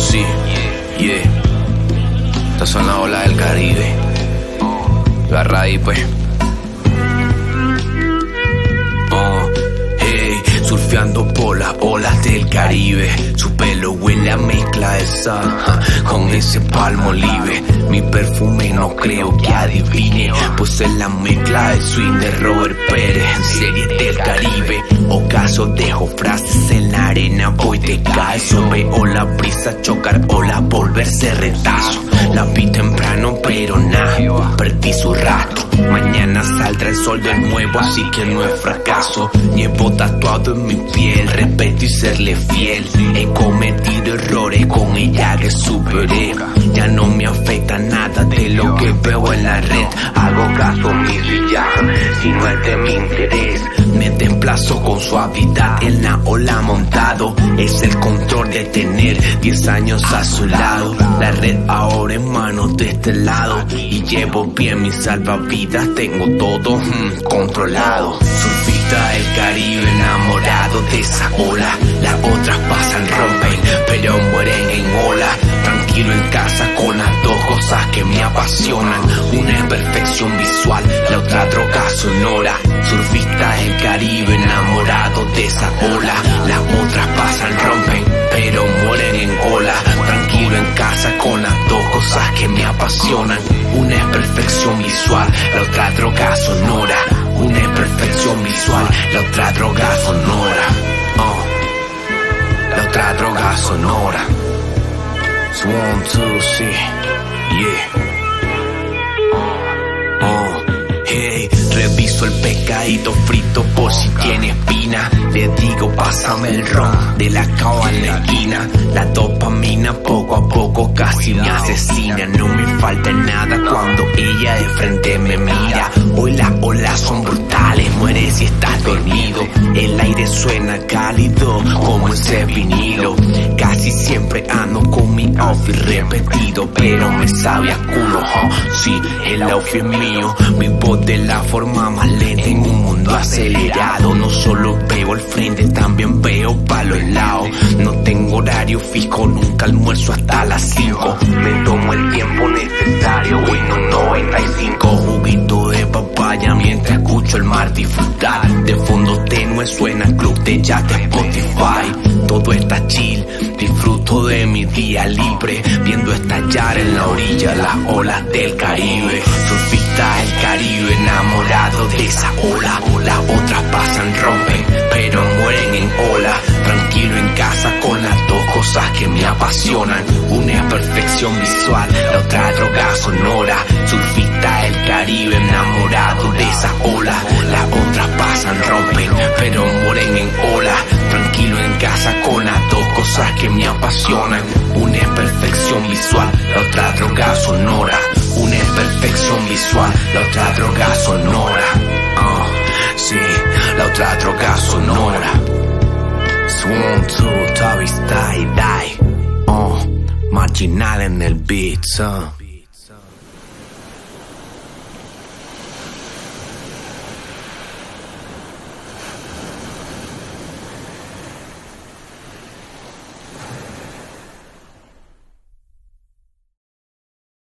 sí, yeah. Estas son las olas del Caribe. La raíz, pues. Hey, surfeando por las olas del Caribe. Su pelo huele a mezcla de sal con ese palmolive. Mi perfume no creo que adivine, pues es la mezcla de swing de Robert Pérez en Series del Caribe. Ocaso dejo frases en la arena, voy te caes o veo la brisa chocar o la volverse retazo. La vi temprano pero nada, perdí su rato. Mañana saldrá el sol de nuevo, así que no es fracaso. Llevo tatuado en mi piel, respeto y serle fiel. He cometido errores, con ella que superé. Ya no me afecta nada de lo que veo en la red. Hago caso omiso y ya, si no es de mi interés. Me desplazo con suavidad en la ola montado. Es el control de tener 10 años a su lado. La red ahora en manos de este lado, y llevo bien mi salvavidas, tengo todo controlado. Surfista del Caribe, enamorado de esa ola. Las otras pasan, rompen, pero mueren en ola. Tranquilo en casa con las dos cosas que me apasionan. Una es perfección visual, la otra droga sonora. Surfista del Caribe, enamorado de esa ola. Las otras pasan, rompen, pero mueren en ola. Tranquilo en casa con las dos cosas que me apasionan. Una es perfección visual, la otra droga sonora. Una es perfección visual, la otra droga sonora. La otra droga sonora. It's 1, 2, sí, yeah. Hey, reviso el pescadito frito por si tiene espina. Le digo pásame el ron de la cava en la esquina. La dopamina poco a poco casi me asesina. No me falta nada cuando ella de frente me mira. Hoy las olas son brutales, muere si estás dormido. El aire suena cálido como ese vinilo. Casi siempre ando con mi outfit repetido, pero me sabe a culo, sí, el outfit es mío. Vivo de la forma más lenta en un mundo acelerado. No solo veo el frente, también veo para los lados. No tengo horario fijo, nunca almuerzo hasta las 5. Me tomo el tiempo necesario, Windows 95. Juguito de papaya mientras escucho el mar disfrutar. De fondo tenue suena el club de jazz de Spotify. Todo está chill, disfruto de mi día libre, viendo estallar en la orilla las olas del Caribe. Surfista del Caribe, enamorado de esa ola. Las otras pasan, rompen, pero mueren en ola. Tranquilo en casa con las dos cosas que me apasionan. Una es perfección visual, la otra droga sonora. Surfista del Caribe, enamorado de esa ola. Las otras pasan, rompen, pero mueren en ola. Tranquilo en casa con las dos cosas que me apasionan. Una es perfección visual, la otra droga sonora. Una es perfección visual, la otra droga sonora. Sí, la otra droga sonora. It's 1, 2, Tavis, die, die. Marginal en el beat,